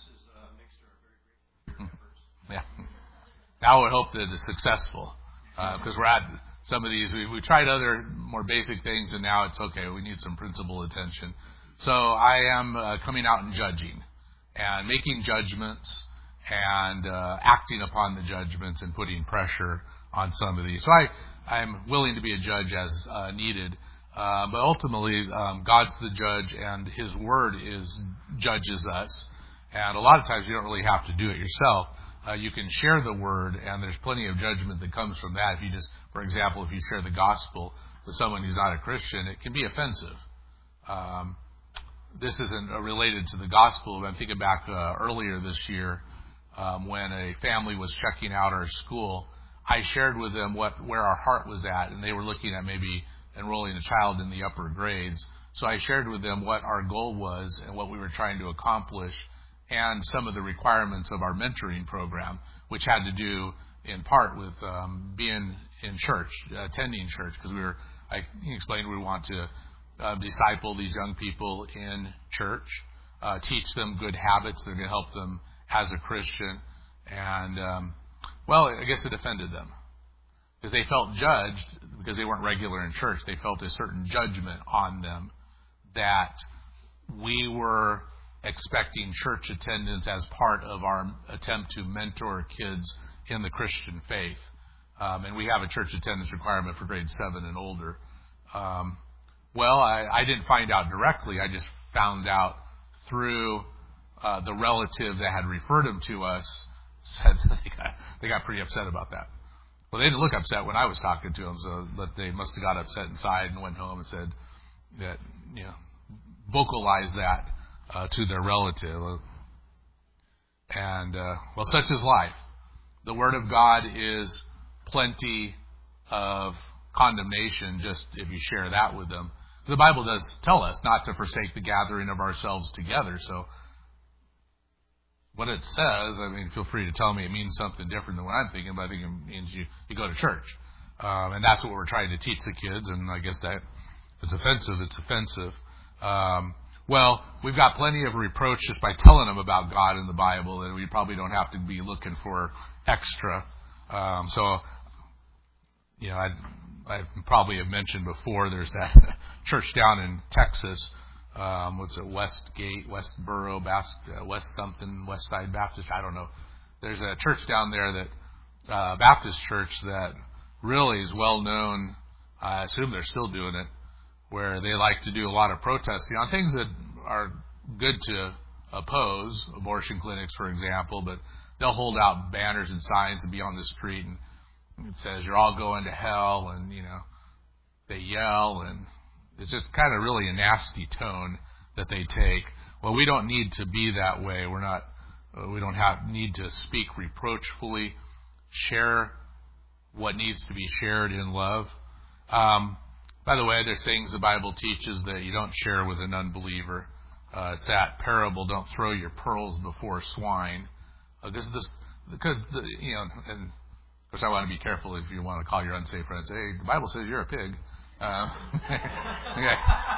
Yeah. Now I hope that it's successful because uh, we're at some of these. We, we tried other more basic things, and now it's okay. We need some principal attention. So I am uh, coming out and judging and making judgments and uh, acting upon the judgments and putting pressure on some of these. So I, I'm willing to be a judge as uh, needed. Uh, but ultimately, um, God's the judge, and His Word is judges us. And a lot of times you don't really have to do it yourself. Uh, you can share the word, and there's plenty of judgment that comes from that. If you just, for example, if you share the gospel with someone who's not a Christian, it can be offensive. Um, this isn't uh, related to the gospel, but I'm thinking back uh, earlier this year um, when a family was checking out our school. I shared with them what where our heart was at, and they were looking at maybe enrolling a child in the upper grades. So I shared with them what our goal was and what we were trying to accomplish, and some of the requirements of our mentoring program, which had to do in part with um, being in church, attending church, because we were, I explained we want to uh, disciple these young people in church, uh, teach them good habits that are going to help them as a Christian. And, um, well, I guess it offended them because they felt judged because they weren't regular in church. They felt a certain judgment on them that we were expecting church attendance as part of our attempt to mentor kids in the Christian faith. Um, and we have a church attendance requirement for grade seven and older. Um, well, I, I didn't find out directly. I just found out through uh, the relative that had referred them to us. Said they got, they got pretty upset about that. Well, they didn't look upset when I was talking to them, so but they must have got upset inside and went home and said that, you know, vocalized that uh, to their relative. And, uh, well, such is life. The Word of God is plenty of condemnation just if you share that with them. The Bible does tell us not to forsake the gathering of ourselves together. So what it says, I mean, feel free to tell me it means something different than what I'm thinking, but I think it means you, you go to church. Um, and that's what we're trying to teach the kids, and I guess that if it's offensive, it's offensive. Um, well, we've got plenty of reproach just by telling them about God in the Bible, and we probably don't have to be looking for extra. Um, so, you know, I I probably have mentioned before, there's that church down in Texas, um, what's it, Westgate, Westboro, Bas- uh, West something, West Side Baptist, I don't know. There's a church down there that, uh, Baptist church that really is well known. I assume they're still doing it, where they like to do a lot of protesting on things that are good to oppose, abortion clinics, for example, but they'll hold out banners and signs and be on the street, and it says, you're all going to hell, and, you know, they yell, and it's just kind of really a nasty tone that they take. Well, we don't need to be that way. We're not, uh, we don't have need to speak reproachfully, share what needs to be shared in love. Um, by the way, there's things the Bible teaches that you don't share with an unbeliever. Uh, it's that parable, don't throw your pearls before swine. Uh, this is this, because, the, you know, and of course I want to be careful if you want to call your unsafe friends, hey, the Bible says you're a pig. Uh, okay.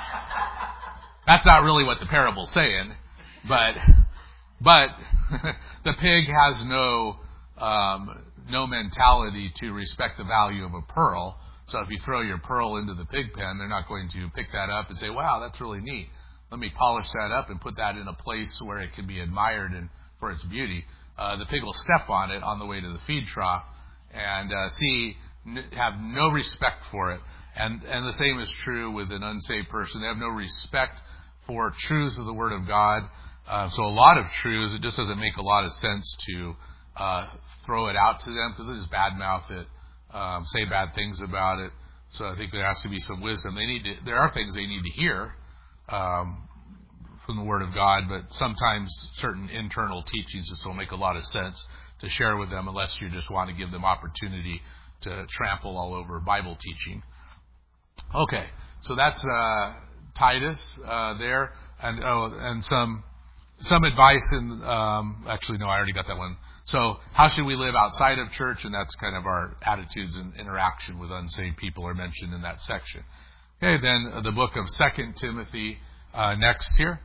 That's not really what the parable's saying, but, but the pig has no, um, no mentality to respect the value of a pearl. So if you throw your pearl into the pig pen, they're not going to pick that up and say, wow, that's really neat. Let me polish that up and put that in a place where it can be admired and for its beauty. Uh, the pig will step on it on the way to the feed trough and uh, see, n- have no respect for it. And and the same is true with an unsaved person. They have no respect for truths of the Word of God. Uh, so a lot of truths, it just doesn't make a lot of sense to uh, throw it out to them because they just badmouth it, um, say bad things about it. So I think there has to be some wisdom. They need to. There are things they need to hear um, from the Word of God, but sometimes certain internal teachings just don't make a lot of sense to share with them unless you just want to give them opportunity to trample all over Bible teaching. Okay, so that's uh, Titus uh, there, and oh, and some some advice. And um, actually, no, I already got that one. So, how should we live outside of church? And that's kind of our attitudes and interaction with unsaved people are mentioned in that section. Okay, then uh, the book of Second Timothy uh, next here.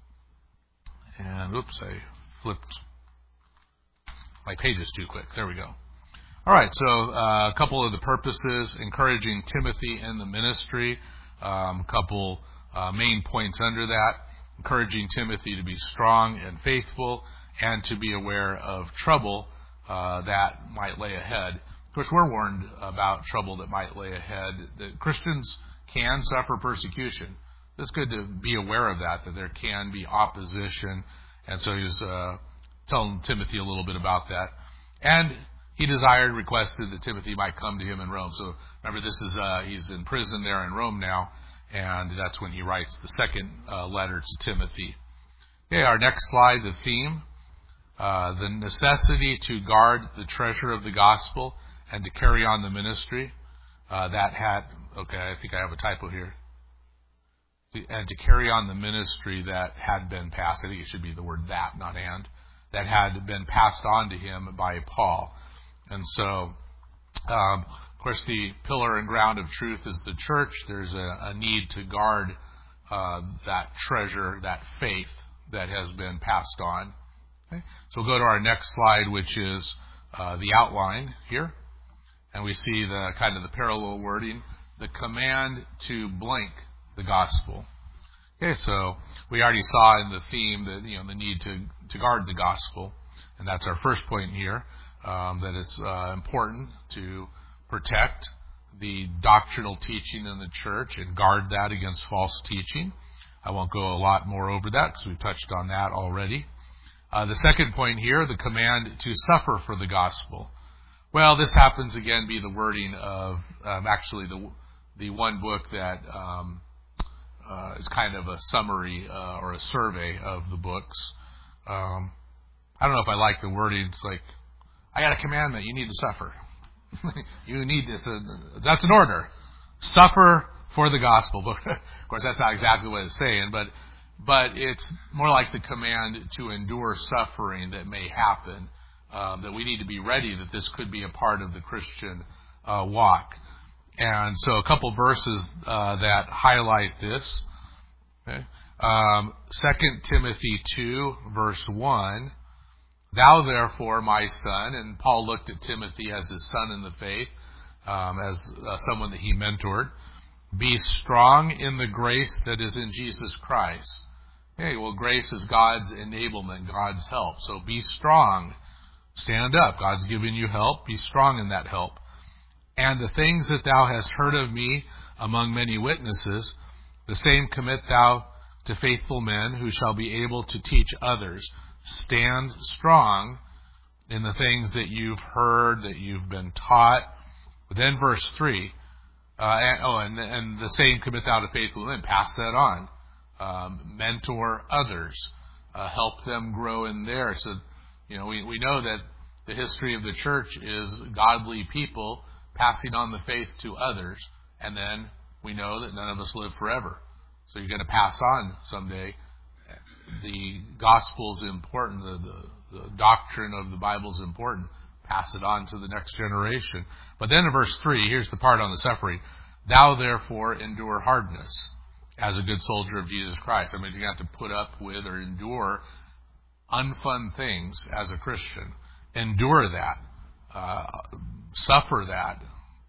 And oops, I flipped my pages too quick. There we go. All right, so uh, a couple of the purposes: encouraging Timothy in the ministry. Um, a couple uh, main points under that: encouraging Timothy to be strong and faithful, and to be aware of trouble uh, that might lay ahead. Of course, we're warned about trouble that might lay ahead. That Christians can suffer persecution. It's good to be aware of that, that there can be opposition. And so he was uh, telling Timothy a little bit about that. And he desired, requested that Timothy might come to him in Rome. So remember, this is uh, he's in prison there in Rome now, and that's when he writes the second uh, letter to Timothy. Okay, our next slide, the theme. Uh, the necessity to guard the treasure of the gospel and to carry on the ministry. Uh, that had, okay, I think I have a typo here. And to carry on the ministry that had been passed. I think it should be the word that, not and. That had been passed on to him by Paul. And so, um, of course, the pillar and ground of truth is the church. There's a, a need to guard uh, that treasure, that faith that has been passed on. Okay? So we'll go to our next slide, which is uh, the outline here. And we see the kind of the parallel wording, the command to blank the gospel. Okay, so we already saw in the theme that, you know, the need to, to guard the gospel. And that's our first point here, um, that it's uh, important to protect the doctrinal teaching in the church and guard that against false teaching. I won't go a lot more over that because we've touched on that already. Uh, the second point here, the command to suffer for the gospel. Well, this happens again be the wording of um, actually the the one book that um, uh, is kind of a summary uh, or a survey of the books. Um, I don't know if I like the wording. It's like, I got a commandment. You need to suffer. you need this. Uh, that's an order. Suffer for the gospel. But of course, that's not exactly what it's saying. But but it's more like the command to endure suffering that may happen. Um, that we need to be ready that this could be a part of the Christian uh, walk. And so a couple verses uh, that highlight this. Okay. Um, Second Timothy two, verse one. Thou therefore, my son, and Paul looked at Timothy as his son in the faith, um, as uh, someone that he mentored. Be strong in the grace that is in Jesus Christ. Okay, well, grace is God's enablement, God's help. So be strong. Stand up. God's giving you help. Be strong in that help. And the things that thou hast heard of me among many witnesses, the same commit thou to faithful men who shall be able to teach others. Stand strong in the things that you've heard, that you've been taught. But then verse three, uh, and, oh, and, and the same commit thou to faithful men. Pass that on. Um, mentor others. Uh, help them grow in there. So, you know, we, we know that the history of the church is godly people passing on the faith to others, and then we know that none of us live forever. So you're going to pass on someday. The gospel is important. The, the, the doctrine of the Bible is important. Pass it on to the next generation. But then in verse three, here's the part on the suffering. Thou therefore endure hardness as a good soldier of Jesus Christ. I mean, you have to put up with or endure unfun things as a Christian. Endure that. Uh, suffer that.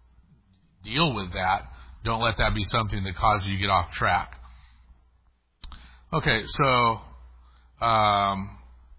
Deal with that. Don't let that be something that causes you to get off track. Okay, so um,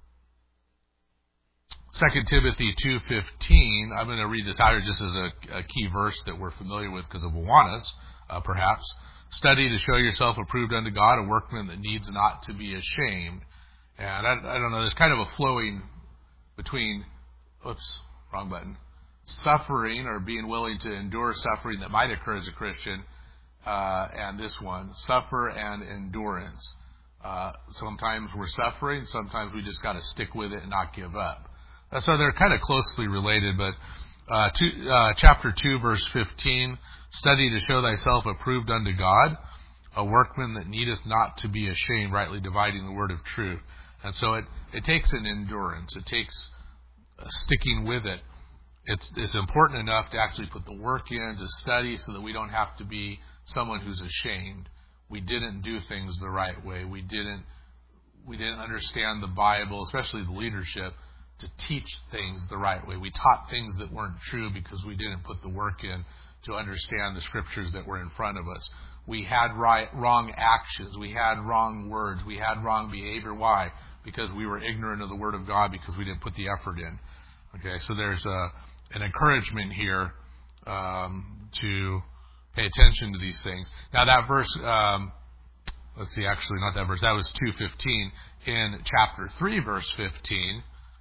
Second Timothy two fifteen, I'm going to read this out here just as a, a key verse that we're familiar with because of Awanas, uh, perhaps. Study to show yourself approved unto God, a workman that needs not to be ashamed. And I, I don't know, there's kind of a flowing between, oops, wrong button, suffering or being willing to endure suffering that might occur as a Christian, uh, and this one, suffer and endurance. Uh, sometimes we're suffering, sometimes we just got to stick with it and not give up. Uh, so they're kind of closely related, but uh, two, uh, chapter two, verse fifteen, study to show thyself approved unto God, a workman that needeth not to be ashamed, rightly dividing the word of truth. And so it, it takes an endurance. It takes uh, sticking with it. It's, it's important enough to actually put the work in, to study, so that we don't have to be someone who's ashamed. We didn't do things the right way. We didn't we didn't understand the Bible, especially the leadership, to teach things the right way. We taught things that weren't true because we didn't put the work in to understand the scriptures that were in front of us. We had right, wrong actions. We had wrong words. We had wrong behavior. Why? Because we were ignorant of the Word of God, because we didn't put the effort in. Okay, so there's a, an encouragement here um, to pay attention to these things. Now that verse, um, let's see, actually not that verse, that was two fifteen. In chapter three, verse fifteen,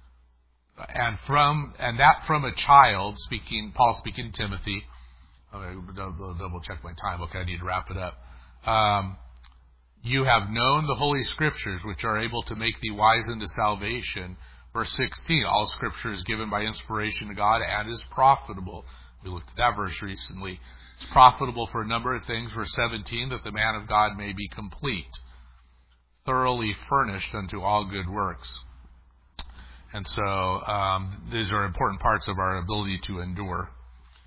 and from and that from a child, speaking, Paul speaking to Timothy. Okay, double, double check my time. Okay, I need to wrap it up. Um, you have known the Holy Scriptures, which are able to make thee wise unto salvation. Verse sixteen, all Scripture is given by inspiration of God and is profitable. We looked at that verse recently. It's profitable for a number of things. Verse seventeen, that the man of God may be complete, thoroughly furnished unto all good works. And so um, these are important parts of our ability to endure.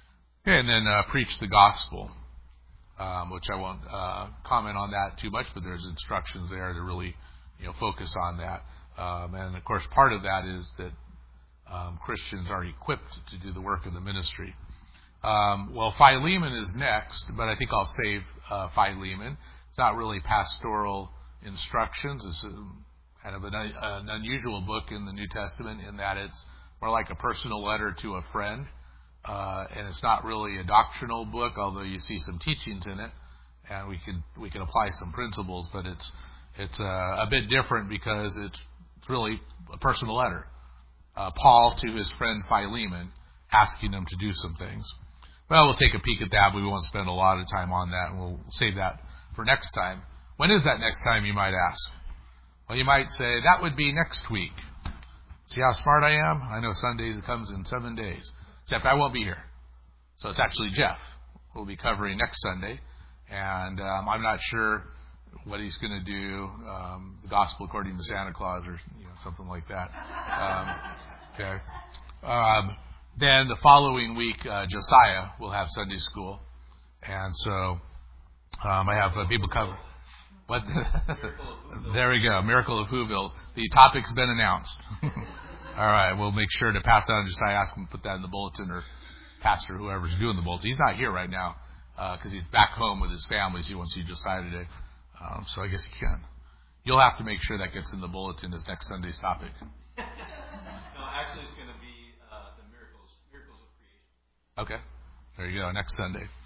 Okay, and then uh, preach the gospel, um, which I won't uh, comment on that too much, but there's instructions there to really, you know, focus on that. Um, and of course, part of that is that um, Christians are equipped to do the work of the ministry. Um, well, Philemon is next, but I think I'll save uh, Philemon. It's not really pastoral instructions. It's a, kind of an, an unusual book in the New Testament in that it's more like a personal letter to a friend, uh, and it's not really a doctrinal book, although you see some teachings in it, and we can we can apply some principles. But it's it's uh, a bit different because it's, it's really a personal letter. Uh, Paul to his friend Philemon, asking him to do some things. Well, we'll take a peek at that, but we won't spend a lot of time on that, and we'll save that for next time. When is that next time, you might ask? Well, you might say, that would be next week. See how smart I am? I know Sundays comes in seven days, except I won't be here. So it's actually Jeff who will be covering next Sunday, and um, I'm not sure what he's going to do, um, the gospel according to Santa Claus or you know, something like that. Um, okay. Um, Then the following week, uh, Josiah will have Sunday school. And so um, I have uh, people cover. What? There we go. Miracle of Whoville. The topic's been announced. All right. We'll make sure to pass that on to Josiah. Ask him to put that in the bulletin, or pastor, whoever's doing the bulletin. He's not here right now because uh, he's back home with his family. So he wants to see Josiah today. Um, so I guess he can. You'll have to make sure that gets in the bulletin as next Sunday's topic. No, actually it's going to be uh, the miracles, miracles of creation. Okay. There you go. Next Sunday.